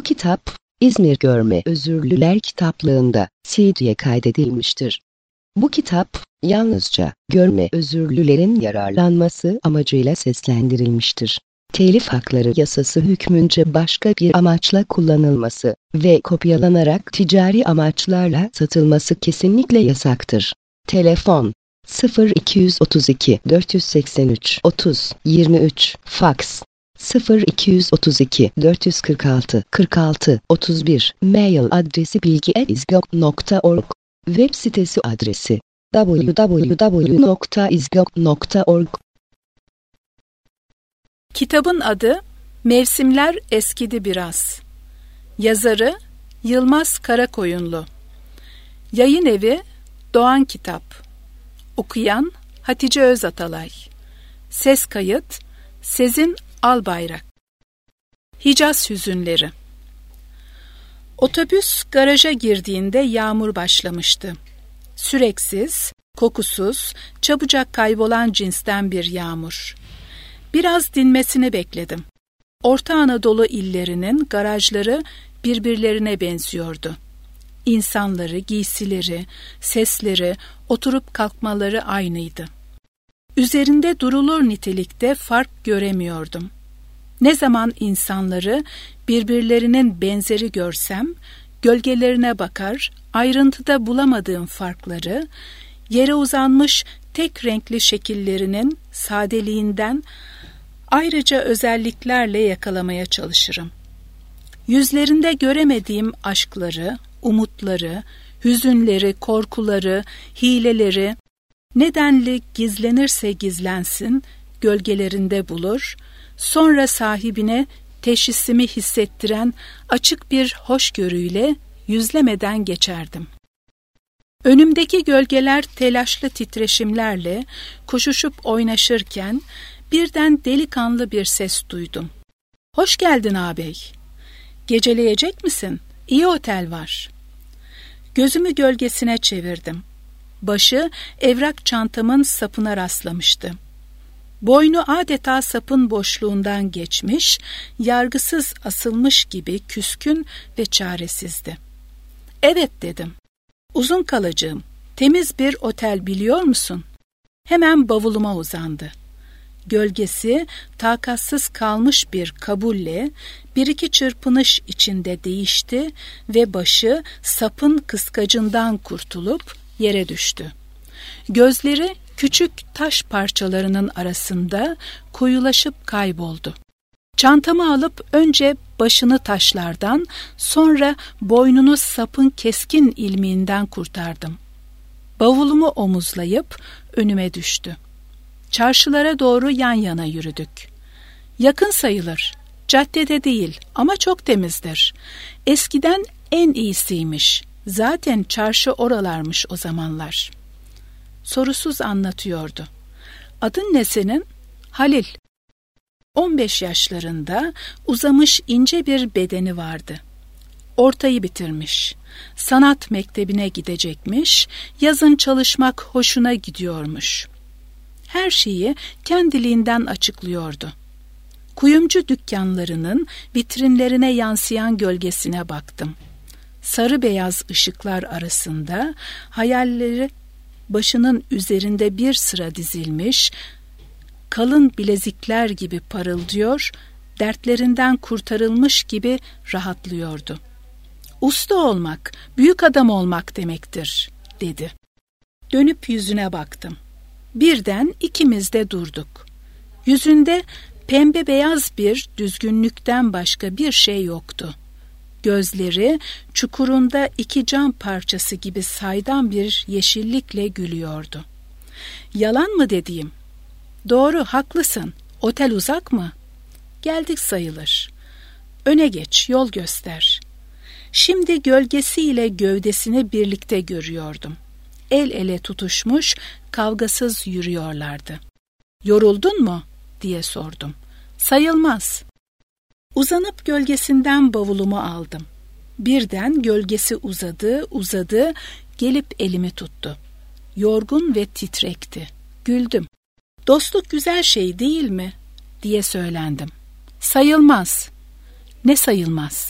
Bu kitap, İzmir Görme Özürlüler Kitaplığı'nda CD'ye kaydedilmiştir. Bu kitap, yalnızca görme özürlülerin yararlanması amacıyla seslendirilmiştir. Telif hakları yasası hükmünce başka bir amaçla kullanılması ve kopyalanarak ticari amaçlarla satılması kesinlikle yasaktır. Telefon 0232 483 30 23 Faks 0232 446 46 31 Mail adresi bilgi@izgok.org Web sitesi adresi www.izgok.org. Kitabın adı Mevsimler Eskidi Biraz. Yazarı Yılmaz Karakoyunlu. Yayın evi Doğan Kitap. Okuyan Hatice Özatalay. Ses kayıt Sezin Albayrak. Hicaz Hüzünleri. Otobüs garaja girdiğinde yağmur başlamıştı. Süreksiz, kokusuz, çabucak kaybolan cinsten bir yağmur. Biraz dinmesini bekledim. Orta Anadolu illerinin garajları birbirlerine benziyordu. İnsanları, giysileri, sesleri, oturup kalkmaları aynıydı. Üzerinde durulur nitelikte fark göremiyordum. Ne zaman insanları birbirlerinin benzeri görsem, gölgelerine bakar, ayrıntıda bulamadığım farkları, yere uzanmış tek renkli şekillerinin sadeliğinden ayrıca özelliklerle yakalamaya çalışırım. Yüzlerinde göremediğim aşkları, umutları, hüzünleri, korkuları, hileleri, nedenli gizlenirse gizlensin, gölgelerinde bulur, sonra sahibine teşhisimi hissettiren açık bir hoşgörüyle yüzlemeden geçerdim. Önümdeki gölgeler telaşlı titreşimlerle koşuşup oynaşırken birden delikanlı bir ses duydum. "Hoş geldin ağabey. Geceleyecek misin? İyi otel var." Gözümü gölgesine çevirdim. Başı evrak çantamın sapına rastlamıştı. Boynu adeta sapın boşluğundan geçmiş, yargısız asılmış gibi küskün ve çaresizdi. "Evet," dedim. "Uzun kalacağım. Temiz bir otel biliyor musun?" Hemen bavuluma uzandı. Gölgesi takatsız kalmış bir kabulle bir iki çırpınış içinde değişti ve başı sapın kıskacından kurtulup yere düştü. Gözleri küçük taş parçalarının arasında koyulaşıp kayboldu. Çantamı alıp önce başını taşlardan, sonra boynunu sapın keskin ilmiğinden kurtardım. Bavulumu omuzlayıp önüme düştü. Çarşılara doğru yan yana yürüdük. Yakın sayılır, caddede değil ama çok temizdir. Eskiden en iyisiymiş. Zaten çarşı oralarmış o zamanlar. Sorusuz anlatıyordu. "Adın ne senin?" "Halil." 15 yaşlarında, uzamış ince bir bedeni vardı. Ortayı bitirmiş. Sanat mektebine gidecekmiş, yazın çalışmak hoşuna gidiyormuş. Her şeyi kendiliğinden açıklıyordu. Kuyumcu dükkanlarının vitrinlerine yansıyan gölgesine baktım. Sarı beyaz ışıklar arasında hayalleri başının üzerinde bir sıra dizilmiş, kalın bilezikler gibi parıldıyor, dertlerinden kurtarılmış gibi rahatlıyordu. "Usta olmak, büyük adam olmak demektir," dedi. Dönüp yüzüne baktım. Birden ikimiz de durduk. Yüzünde pembe beyaz bir düzgünlükten başka bir şey yoktu. Gözleri çukurunda iki cam parçası gibi saydam bir yeşillikle gülüyordu. "Yalan mı dediğim?" "Doğru, haklısın. Otel uzak mı?" "Geldik sayılır." "Öne geç, yol göster." Şimdi gölgesiyle gövdesini birlikte görüyordum. El ele tutuşmuş, kavgasız yürüyorlardı. "Yoruldun mu?" diye sordum. "Sayılmaz." Uzanıp gölgesinden bavulumu aldım. Birden gölgesi uzadı, gelip elimi tuttu. Yorgun ve titrekti. Güldüm. "Dostluk güzel şey değil mi?" diye söylendim. "Sayılmaz." "Ne sayılmaz?"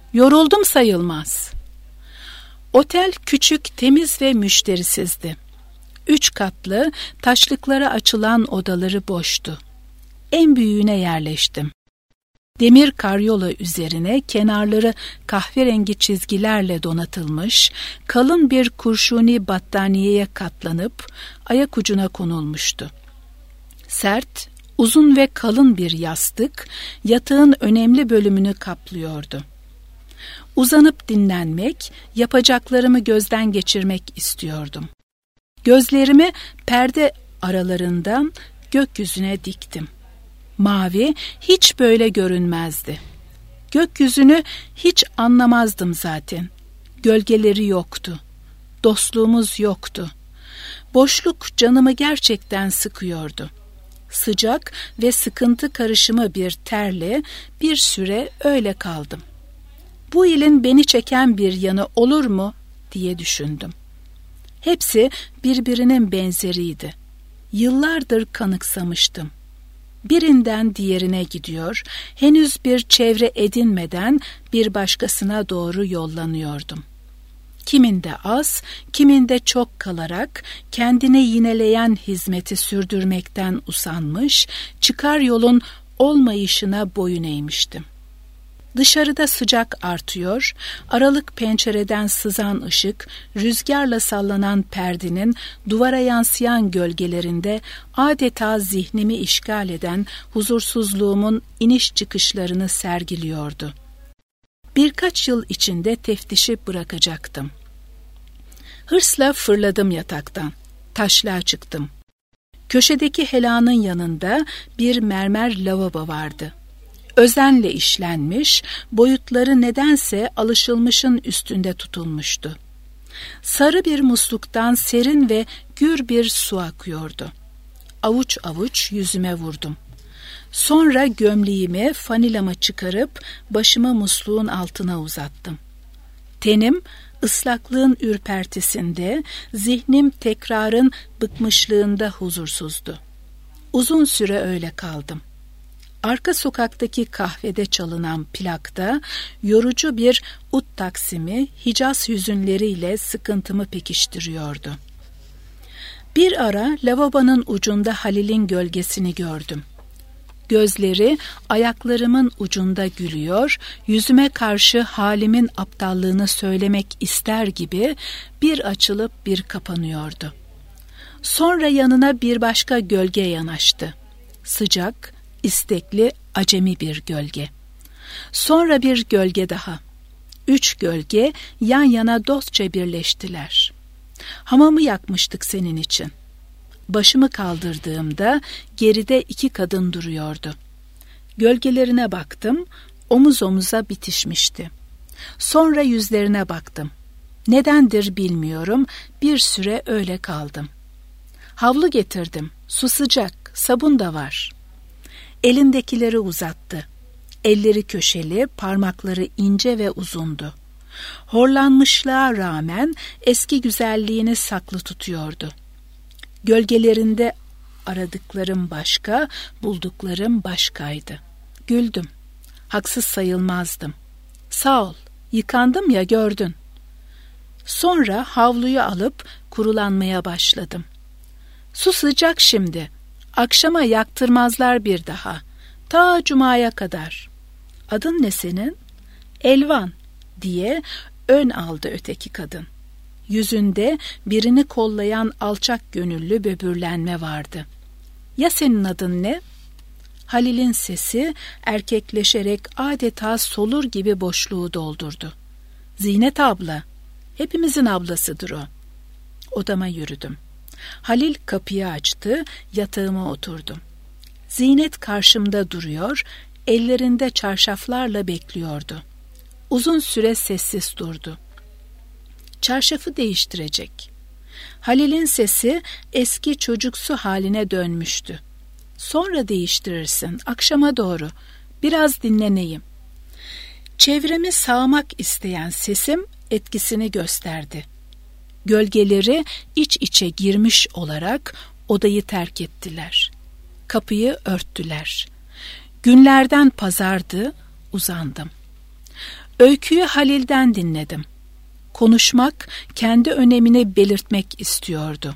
Yoruldum sayılmaz. Otel küçük, temiz ve müşterisizdi. 3 katlı, taşlıklara açılan odaları boştu. En büyüğüne yerleştim. Demir karyola üzerine kenarları kahverengi çizgilerle donatılmış, kalın bir kurşuni battaniyeye katlanıp ayak ucuna konulmuştu. Sert, uzun ve kalın bir yastık yatağın önemli bölümünü kaplıyordu. Uzanıp dinlenmek, yapacaklarımı gözden geçirmek istiyordum. Gözlerimi perde aralarından gökyüzüne diktim. Mavi hiç böyle görünmezdi. Gökyüzünü hiç anlamazdım zaten. Gölgeleri yoktu. Dostluğumuz yoktu. Boşluk canımı gerçekten sıkıyordu. Sıcak ve sıkıntı karışımı bir terle bir süre öyle kaldım. Bu ilin beni çeken bir yanı olur mu diye düşündüm. Hepsi birbirinin benzeriydi. Yıllardır kanıksamıştım. Birinden diğerine gidiyor, henüz bir çevre edinmeden bir başkasına doğru yollanıyordum. Kiminde az, kiminde çok kalarak kendine yineleyen hizmeti sürdürmekten usanmış, çıkar yolun olmayışına boyun eğmiştim. Dışarıda sıcak artıyor, aralık pencereden sızan ışık, rüzgarla sallanan perdenin duvara yansıyan gölgelerinde adeta zihnimi işgal eden huzursuzluğumun iniş çıkışlarını sergiliyordu. Birkaç yıl içinde teftişi bırakacaktım. Hırsla fırladım yataktan, taşlığa çıktım. Köşedeki helanın yanında bir mermer lavabo vardı. Özenle işlenmiş, boyutları nedense alışılmışın üstünde tutulmuştu. Sarı bir musluktan serin ve gür bir su akıyordu. Avuç avuç yüzüme vurdum. Sonra gömleğimi, fanilamı çıkarıp başımı musluğun altına uzattım. Tenim ıslaklığın ürpertisinde, zihnim tekrarın bıkmışlığında huzursuzdu. Uzun süre öyle kaldım. Arka sokaktaki kahvede çalınan plakta yorucu bir ut taksimi Hicaz hüzünleriyle sıkıntımı pekiştiriyordu. Bir ara lavabonun ucunda Halil'in gölgesini gördüm. Gözleri ayaklarımın ucunda gülüyor, yüzüme karşı halimin aptallığını söylemek ister gibi bir açılıp bir kapanıyordu. Sonra yanına bir başka gölge yanaştı. Sıcak, istekli, acemi bir gölge. Sonra bir gölge daha. 3 gölge yan yana dostça birleştiler. Hamamı yakmıştık senin için. Başımı kaldırdığımda geride 2 kadın duruyordu. Gölgelerine baktım, omuz omuza bitişmişti. Sonra yüzlerine baktım. Nedendir bilmiyorum, bir süre öyle kaldım. Havlu getirdim, su sıcak, sabun da var. Elindekileri uzattı. Elleri köşeli, parmakları ince ve uzundu. Horlanmışlığa rağmen eski güzelliğini saklı tutuyordu. Gölgelerinde aradıklarım başka, bulduklarım başkaydı. Güldüm. Haksız sayılmazdım. Sağ ol, yıkandım ya gördün. Sonra havluyu alıp kurulanmaya başladım. Su sıcak şimdi. Akşama yaktırmazlar bir daha. Ta cumaya kadar. Adın ne senin? Elvan diye ön aldı öteki kadın. Yüzünde birini kollayan alçak gönüllü böbürlenme vardı. Ya senin adın ne? Halil'in sesi erkekleşerek adeta solur gibi boşluğu doldurdu. Zinet abla. Hepimizin ablasıdır o. Odama yürüdüm. Halil kapıyı açtı, yatağıma oturdum. Zinet karşımda duruyor, ellerinde çarşaflarla bekliyordu. Uzun süre sessiz durdu. Çarşafı değiştirecek. Halil'in sesi eski çocuksu haline dönmüştü. Sonra değiştirirsin, akşama doğru. Biraz dinleneyim. Çevremi sağmak isteyen sesim etkisini gösterdi. Gölgeleri iç içe girmiş olarak odayı terk ettiler. Kapıyı örttüler. Günlerden pazardı, uzandım. Öyküyü Halil'den dinledim. Konuşmak, kendi önemini belirtmek istiyordu.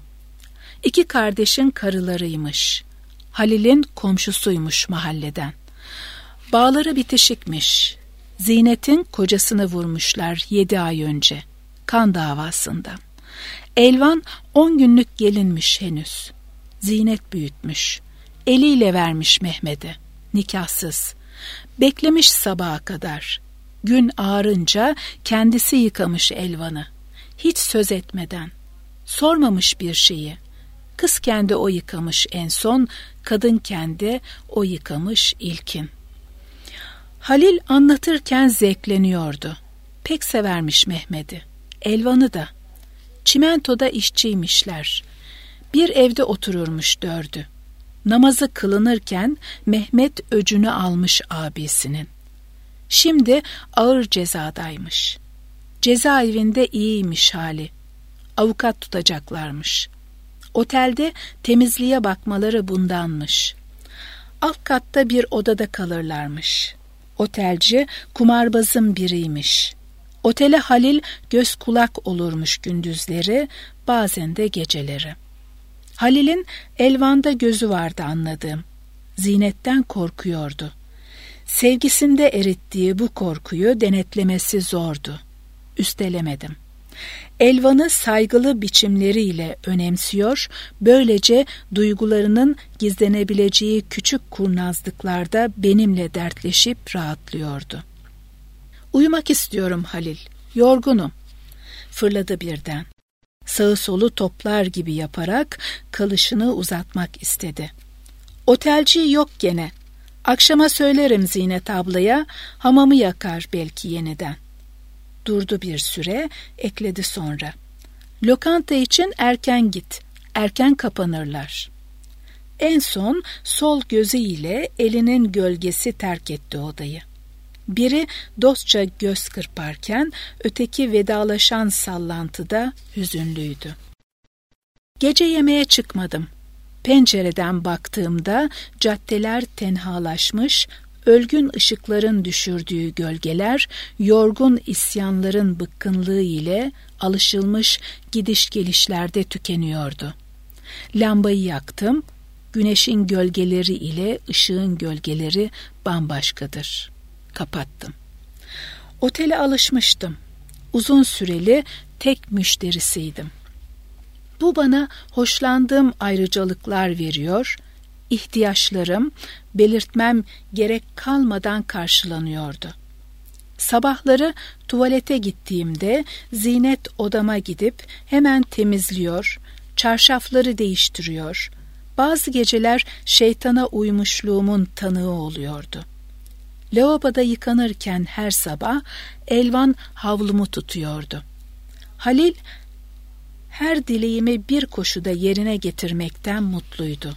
2 kardeşin karılarıymış. Halil'in komşusuymuş mahalleden. Bağları bitişikmiş. Zinet'in kocasını vurmuşlar 7 ay önce. Kan davasında. Elvan 10 günlük gelinmiş henüz. Zinet büyütmüş. Eliyle vermiş Mehmet'e. Nikahsız. Beklemiş sabaha kadar. Gün ağarınca kendisi yıkamış Elvan'ı. Hiç söz etmeden. Sormamış bir şeyi. Kız kendi o yıkamış en son, kadın kendi o yıkamış ilkin. Halil anlatırken zevkleniyordu. Pek severmiş Mehmet'i. Elvan'ı da. Çimentoda işçiymişler. Bir evde otururmuş 4'ü. Namazı kılınırken Mehmet öcünü almış abisinin. Şimdi ağır cezadaymış. Cezaevinde iyiymiş hali. Avukat tutacaklarmış. Otelde temizliğe bakmaları bundanmış. Alt katta bir odada kalırlarmış. Otelci kumarbazın biriymiş. Otele Halil göz kulak olurmuş gündüzleri, bazen de geceleri. Halil'in Elvan'da gözü vardı anladığım. Zinet'ten korkuyordu. Sevgisinde erittiği bu korkuyu denetlemesi zordu. Üstelemedim. Elvan'ı saygılı biçimleriyle önemsiyor, böylece duygularının gizlenebileceği küçük kurnazlıklarda benimle dertleşip rahatlıyordu. Uyumak istiyorum Halil, yorgunum. Fırladı birden. Sağı solu toplar gibi yaparak kalışını uzatmak istedi. Otelci yok gene. Akşama söylerim Zinet ablaya, hamamı yakar belki yeniden. Durdu bir süre, ekledi sonra. Lokanta için erken git, erken kapanırlar. En son sol gözüyle elinin gölgesi terk etti odayı. Biri dostça göz kırparken öteki vedalaşan sallantıda hüzünlüydü. Gece yemeğe çıkmadım. Pencereden baktığımda caddeler tenhalaşmış, ölgün ışıkların düşürdüğü gölgeler, yorgun isyanların bıkkınlığı ile alışılmış gidiş gelişlerde tükeniyordu. Lambayı yaktım, güneşin gölgeleri ile ışığın gölgeleri bambaşkadır. Kapattım. Otele alışmıştım. Uzun süreli tek müşterisiydim. Bu bana hoşlandığım ayrıcalıklar veriyor, ihtiyaçlarım belirtmem gerek kalmadan karşılanıyordu. Sabahları tuvalete gittiğimde Zinet odama gidip hemen temizliyor, çarşafları değiştiriyor. Bazı geceler şeytana uymuşluğumun tanığı oluyordu. Lavaboda yıkanırken her sabah Elvan havlumu tutuyordu. Halil her dileğimi bir koşuda yerine getirmekten mutluydu.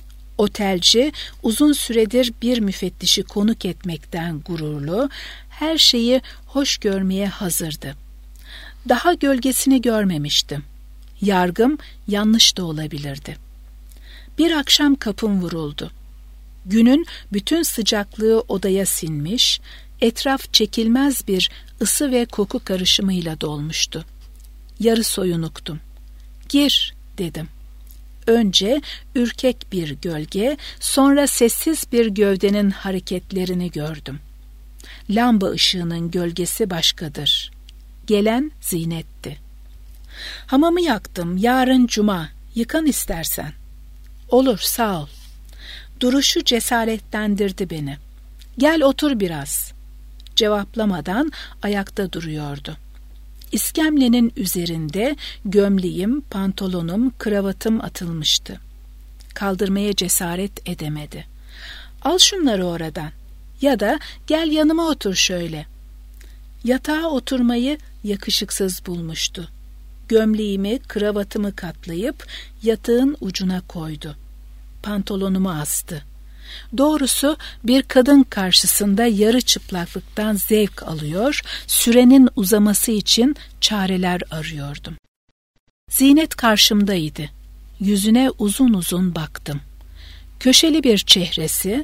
Otelci uzun süredir bir müfettişi konuk etmekten gururlu, her şeyi hoş görmeye hazırdı. Daha gölgesini görmemiştim. Yargım yanlış da olabilirdi. Bir akşam kapım vuruldu. Günün bütün sıcaklığı odaya sinmiş, etraf çekilmez bir ısı ve koku karışımıyla dolmuştu. Yarı soyunuktum. Gir dedim. Önce ürkek bir gölge, sonra sessiz bir gövdenin hareketlerini gördüm. Lamba ışığının gölgesi başkadır. Gelen Zinet'ti. Hamamı yaktım, yarın cuma, yıkan istersen. Olur, sağ ol. Duruşu cesaretlendirdi beni. Gel otur biraz. Cevaplamadan ayakta duruyordu. İskemlenin üzerinde gömleğim, pantolonum, kravatım atılmıştı. Kaldırmaya cesaret edemedi. Al şunları oradan ya da gel yanıma otur şöyle. Yatağa oturmayı yakışıksız bulmuştu. Gömleğimi, kravatımı katlayıp yatağın ucuna koydu. Pantolonumu astı. Doğrusu bir kadın karşısında yarı çıplaklıktan zevk alıyor, sürenin uzaması için çareler arıyordum. Zinet karşımdaydı. Yüzüne uzun uzun baktım. Köşeli bir çehresi,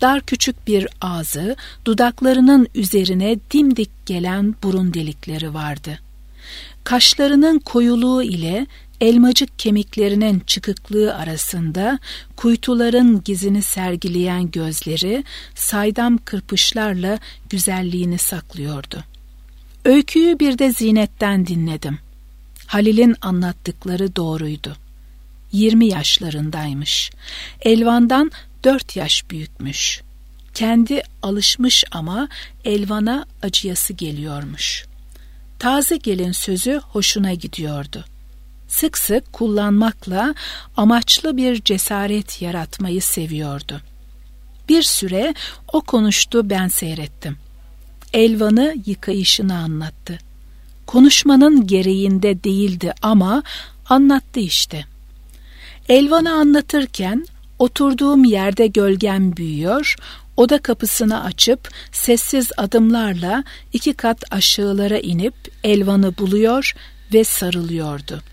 Dar küçük bir ağzı, dudaklarının üzerine dimdik gelen burun delikleri vardı. Kaşlarının koyuluğu ile elmacık kemiklerinin çıkıklığı arasında kuytuların gizini sergileyen gözleri saydam kırpışlarla güzelliğini saklıyordu. Öyküyü bir de Zinet'ten dinledim. Halil'in anlattıkları doğruydu. 20 yaşlarındaymış. Elvan'dan 4 yaş büyükmüş. Kendi alışmış ama Elvan'a acıyası geliyormuş. Taze gelin sözü hoşuna gidiyordu. Sık sık kullanmakla amaçlı bir cesaret yaratmayı seviyordu. Bir süre o konuştu, ben seyrettim. Elvan'ı yıkayışını anlattı. Konuşmanın gereğinde değildi ama anlattı işte. Elvan'ı anlatırken oturduğum yerde gölgem büyüyor, oda kapısını açıp sessiz adımlarla 2 kat aşağılara inip Elvan'ı buluyor ve sarılıyordu.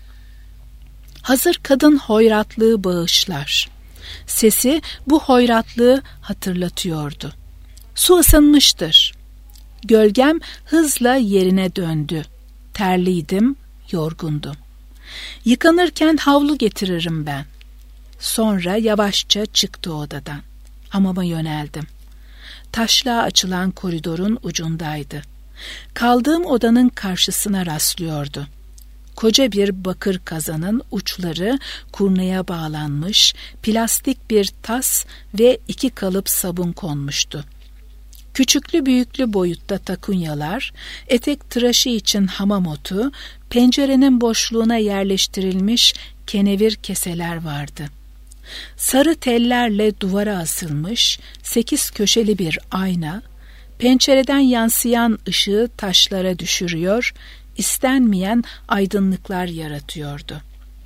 Hazır kadın hoyratlığı bağışlar. Sesi bu hoyratlığı hatırlatıyordu. Su ısınmıştır. Gölgem hızla yerine döndü. Terliydim, yorgundum. Yıkanırken havlu getiririm ben. Sonra yavaşça çıktı odadan. Hamama yöneldim. Taşlığa açılan koridorun ucundaydı. Kaldığım odanın karşısına rastlıyordu. Koca bir bakır kazanın uçları kurnaya bağlanmış, plastik bir tas ve 2 kalıp sabun konmuştu. Küçüklü büyüklü boyutta takunyalar, etek tıraşı için hamam otu, pencerenin boşluğuna yerleştirilmiş kenevir keseler vardı. Sarı tellerle duvara asılmış 8 köşeli bir ayna, pencereden yansıyan ışığı taşlara düşürüyor, istenmeyen aydınlıklar yaratıyordu.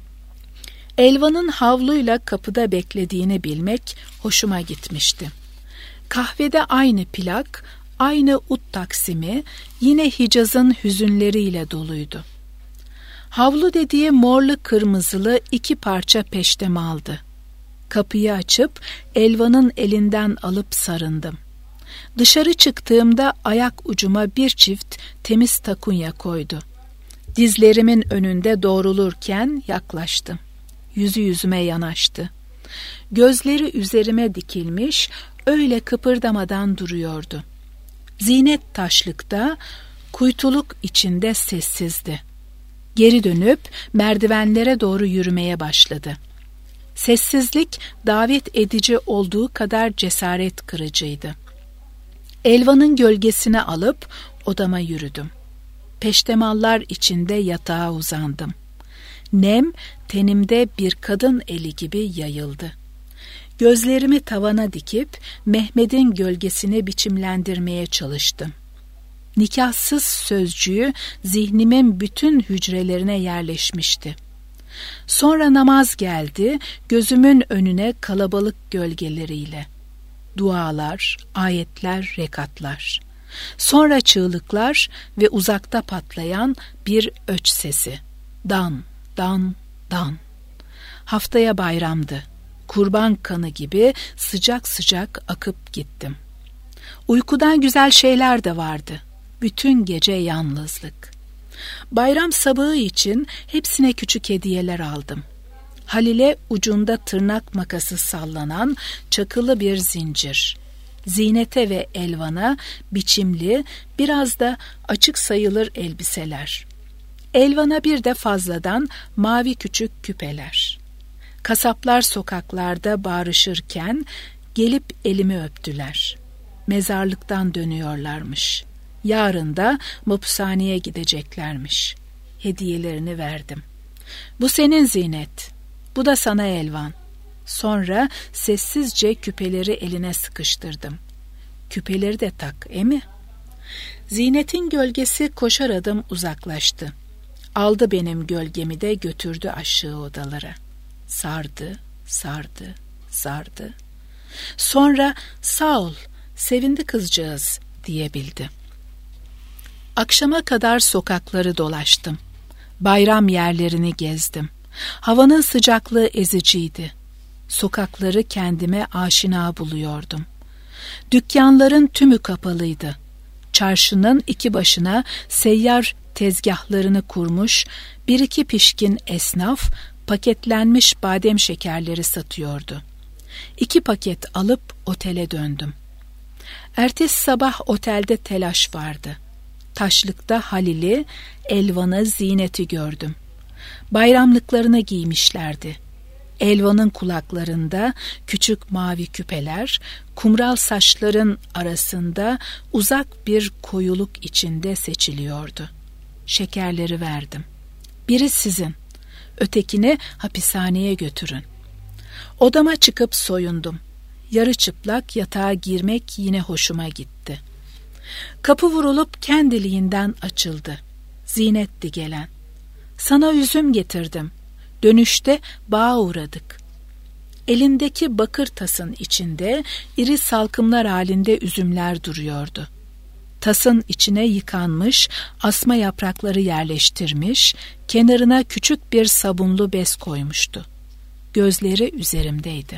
Elvan'ın havluyla kapıda beklediğini bilmek hoşuma gitmişti. Kahvede aynı plak, aynı ut taksimi, yine Hicaz'ın hüzünleriyle doluydu. Havlu dediği morlu kırmızılı 2 parça peştem aldı. Kapıyı açıp Elvan'ın elinden alıp sarındım. Dışarı çıktığımda ayak ucuma bir çift temiz takunya koydu. Dizlerimin önünde doğrulurken yaklaştım. Yüzü yüzüme yanaştı. Gözleri üzerime dikilmiş, öyle kıpırdamadan duruyordu. Zinet taşlıkta, kuytuluk içinde sessizdi. Geri dönüp merdivenlere doğru yürümeye başladı. Sessizlik davet edici olduğu kadar cesaret kırıcıydı. Elvan'ın gölgesine alıp odama yürüdüm. Peştemallar içinde yatağa uzandım. Nem tenimde bir kadın eli gibi yayıldı. Gözlerimi tavana dikip Mehmet'in gölgesini biçimlendirmeye çalıştım. Nikahsız sözcüğü zihnimin bütün hücrelerine yerleşmişti. Sonra namaz geldi, gözümün önüne kalabalık gölgeleriyle. Dualar, ayetler, rekatlar. Sonra çığlıklar ve uzakta patlayan bir öç sesi. Dan, dan, dan. Haftaya bayramdı. Kurban kanı gibi sıcak sıcak akıp gittim. Uykudan güzel şeyler de vardı. Bütün gece yalnızlık. Bayram sabahı için hepsine küçük hediyeler aldım. Halil'e ucunda tırnak makası sallanan çakılı bir zincir. Zinet'e ve Elvan'a biçimli, biraz da açık sayılır elbiseler. Elvan'a bir de fazladan mavi küçük küpeler. Kasaplar sokaklarda bağırışırken gelip elimi öptüler. Mezarlıktan dönüyorlarmış. Yarın da mapushaneye gideceklermiş. Hediyelerini verdim. Bu senin Zinet, bu da sana Elvan. Sonra sessizce küpeleri eline sıkıştırdım. Küpeleri de tak, emi? Zinet'in gölgesi koşar adım uzaklaştı. Aldı benim gölgemi de götürdü aşağı odalara. Sardı, sardı, sardı. Sonra sağ ol, sevindi kızcağız diyebildi. Akşama kadar sokakları dolaştım. Bayram yerlerini gezdim. Havanın sıcaklığı eziciydi. Sokakları kendime aşina buluyordum. Dükkanların tümü kapalıydı. Çarşının iki başına seyyar tezgahlarını kurmuş, bir iki pişkin esnaf paketlenmiş badem şekerleri satıyordu. 2 paket alıp otele döndüm. Ertesi sabah otelde telaş vardı. Taşlıkta Halil'i, Elvan'ı, Zinet'i gördüm. Bayramlıklarını giymişlerdi. Elvan'ın kulaklarında küçük mavi küpeler, kumral saçların arasında uzak bir koyuluk içinde seçiliyordu. Şekerleri verdim. Biri sizin, ötekini hapishaneye götürün. Odama çıkıp soyundum. Yarı çıplak yatağa girmek yine hoşuma gitti. Kapı vurulup kendiliğinden açıldı. Zinet'ti gelen. Sana üzüm getirdim. Dönüşte bağa uğradık. Elindeki bakır tasın içinde iri salkımlar halinde üzümler duruyordu. Tasın içine yıkanmış asma yaprakları yerleştirmiş, kenarına küçük bir sabunlu bez koymuştu. Gözleri üzerimdeydi.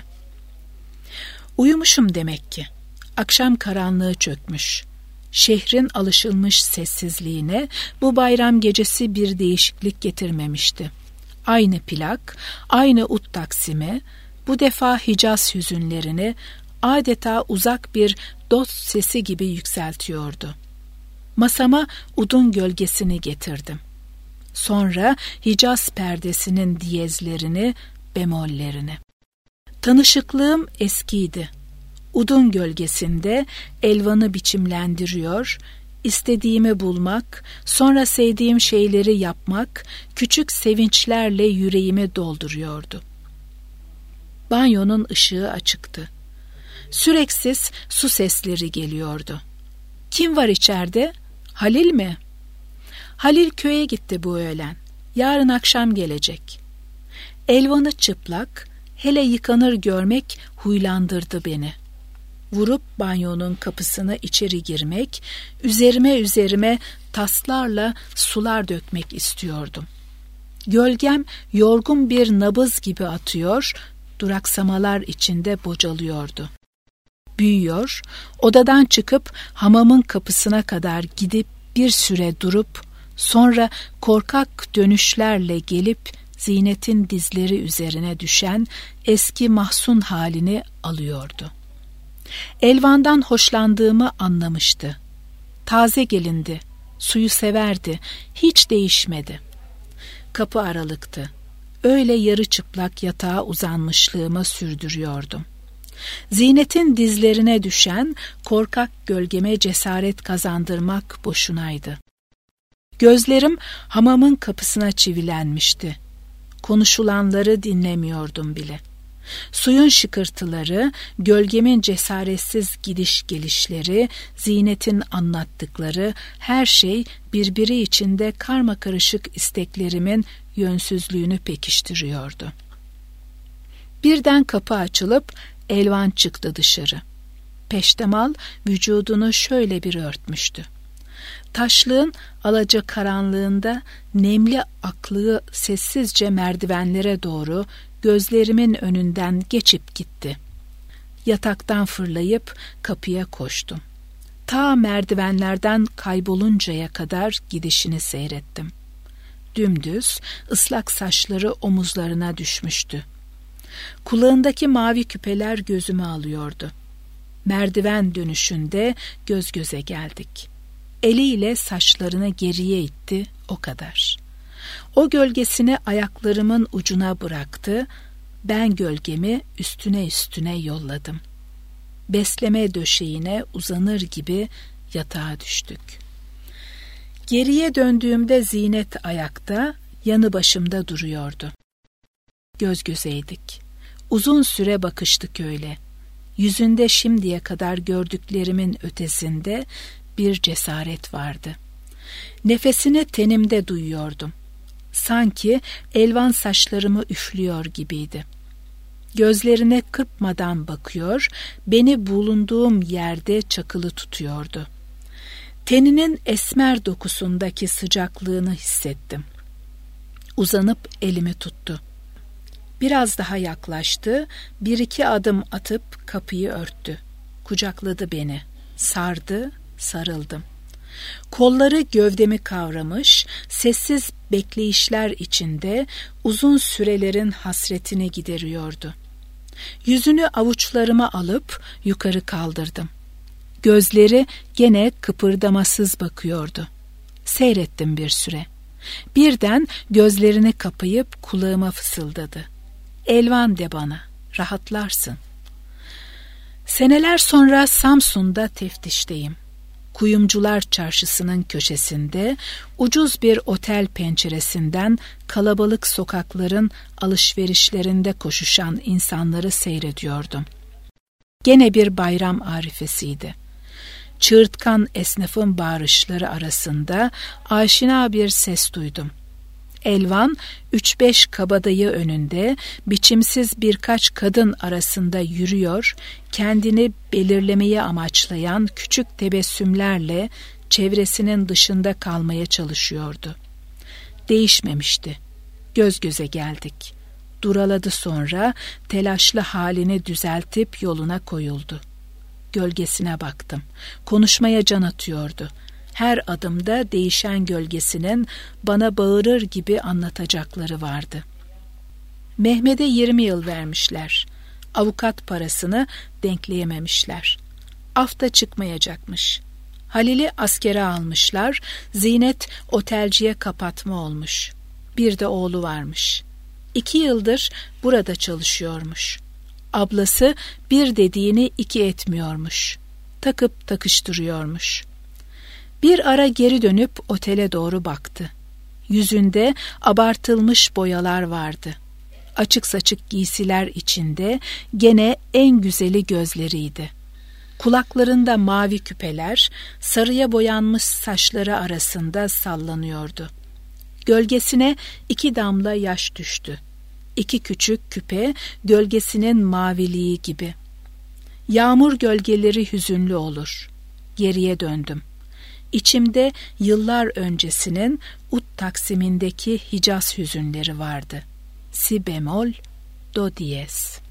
Uyumuşum demek ki. Akşam karanlığı çökmüş. Şehrin alışılmış sessizliğine bu bayram gecesi bir değişiklik getirmemişti. Aynı plak, aynı ut taksimi, bu defa Hicaz hüzünlerini adeta uzak bir dost sesi gibi yükseltiyordu. Masama udun gölgesini getirdim. Sonra Hicaz perdesinin diyezlerini, bemollerini. Tanışıklığım eskiydi. Udun gölgesinde Elvan'ı biçimlendiriyor, istediğimi bulmak, sonra sevdiğim şeyleri yapmak, küçük sevinçlerle yüreğimi dolduruyordu. Banyonun ışığı açıktı. Süreksiz su sesleri geliyordu. Kim var içeride? Halil mi? Halil köye gitti bu öğlen. Yarın akşam gelecek. Elvan'ı çıplak, hele yıkanır görmek huylandırdı beni. Vurup banyonun kapısını içeri girmek, üzerime taslarla sular dökmek istiyordum. Gölgem yorgun bir nabız gibi atıyor, duraksamalar içinde bocalıyordu. Büyüyor, odadan çıkıp hamamın kapısına kadar gidip bir süre durup, sonra korkak dönüşlerle gelip Zinet'in dizleri üzerine düşen eski mahzun halini alıyordu. Elvan'dan hoşlandığımı anlamıştı. Taze gelindi, suyu severdi, hiç değişmedi. Kapı aralıktı. Öyle yarı çıplak yatağa uzanmışlığımı sürdürüyordum. Zinet'in dizlerine düşen korkak gölgeme cesaret kazandırmak boşunaydı. Gözlerim hamamın kapısına çivilenmişti. Konuşulanları dinlemiyordum bile. Suyun şıkırtıları, gölgemin cesaretsiz gidiş gelişleri, Zinet'in anlattıkları, her şey birbiri içinde karmakarışık isteklerimin yönsüzlüğünü pekiştiriyordu. Birden kapı açılıp Elvan çıktı dışarı. Peştemal vücudunu şöyle bir örtmüştü. Taşlığın alacakaranlığında nemli aklığı sessizce merdivenlere doğru gözlerimin önünden geçip gitti. Yataktan fırlayıp kapıya koştum. Ta merdivenlerden kayboluncaya kadar gidişini seyrettim. Dümdüz, ıslak saçları omuzlarına düşmüştü. Kulağındaki mavi küpeler gözümü alıyordu. Merdiven dönüşünde göz göze geldik. Eliyle saçlarını geriye itti, o kadar. O gölgesini ayaklarımın ucuna bıraktı, ben gölgemi üstüne yolladım. Besleme döşeğine uzanır gibi yatağa düştük. Geriye döndüğümde Zinet ayakta, yanı başımda duruyordu. Göz gözeydik. Uzun süre bakıştık öyle. Yüzünde şimdiye kadar gördüklerimin ötesinde bir cesaret vardı. Nefesini tenimde duyuyordum. Sanki Elvan saçlarımı üflüyor gibiydi. Gözlerine kırpmadan bakıyor, beni bulunduğum yerde çakılı tutuyordu. Teninin esmer dokusundaki sıcaklığını hissettim. Uzanıp elimi tuttu. Biraz daha yaklaştı, 1-2 adım atıp kapıyı örttü. kucakladı beni. Sardı, sarıldım. Kolları gövdemi kavramış, sessiz bekleyişler içinde uzun sürelerin hasretini gideriyordu. Yüzünü avuçlarıma alıp yukarı kaldırdım. Gözleri gene kıpırdamasız bakıyordu. Seyrettim bir süre. Birden gözlerini kapayıp kulağıma fısıldadı. "Elvan de bana, rahatlarsın." Seneler sonra Samsun'da teftişteyim. Kuyumcular Çarşısı'nın köşesinde, ucuz bir otel penceresinden kalabalık sokakların alışverişlerinde koşuşan insanları seyrediyordum. Gene bir bayram arifesiydi. Çığırtkan esnafın bağırışları arasında aşina bir ses duydum. Elvan 3-5 kabadayı önünde biçimsiz birkaç kadın arasında yürüyor, kendini belirlemeyi amaçlayan küçük tebessümlerle çevresinin dışında kalmaya çalışıyordu. Değişmemişti. Göz göze geldik. Duraladı, sonra telaşlı halini düzeltip yoluna koyuldu. Gölgesine baktım. Konuşmaya can atıyordu. Her adımda değişen gölgesinin bana bağırır gibi anlatacakları vardı. Mehmet'e 20 yıl vermişler. Avukat parasını denkleyememişler. Af da çıkmayacakmış. Halil'i askere almışlar. Zinet otelciye kapatma olmuş. Bir de oğlu varmış. 2 yıldır burada çalışıyormuş. Ablası bir dediğini 2 etmiyormuş. Takıp takıştırıyormuş. Bir ara geri dönüp otele doğru baktı. Yüzünde abartılmış boyalar vardı. Açık saçık giysiler içinde gene en güzeli gözleriydi. Kulaklarında mavi küpeler, sarıya boyanmış saçları arasında sallanıyordu. Gölgesine 2 damla yaş düştü. 2 küçük küpe gölgesinin maviliği gibi. Yağmur gölgeleri hüzünlü olur. Geriye döndüm. İçimde yıllar öncesinin ut taksimindeki Hicaz hüzünleri vardı. Si bemol, do diyez.